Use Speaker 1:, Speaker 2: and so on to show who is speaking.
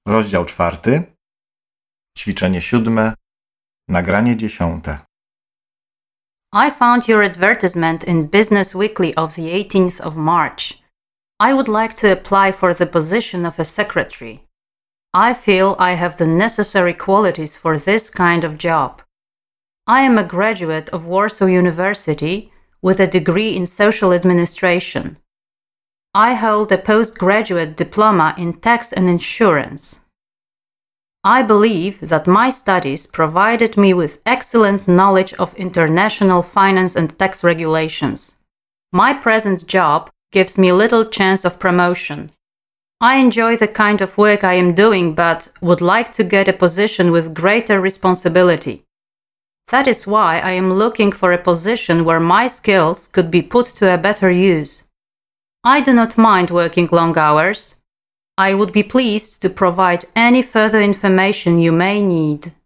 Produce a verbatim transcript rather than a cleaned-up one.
Speaker 1: Rozdział czwarty. Ćwiczenie siódme. Nagranie dziesiąte.
Speaker 2: I found your advertisement in Business Weekly of the eighteenth of March. I would like to apply for the position of a secretary. I feel I have the necessary qualities for this kind of job. I am a graduate of Warsaw University with a degree in social administration. I hold a postgraduate diploma in tax and insurance. I believe that my studies provided me with excellent knowledge of international finance and tax regulations. My present job gives me little chance of promotion. I enjoy the kind of work I am doing, but would like to get a position with greater responsibility. That is why I am looking for a position where my skills could be put to a better use. I do not mind working long hours. I would be pleased to provide any further information you may need.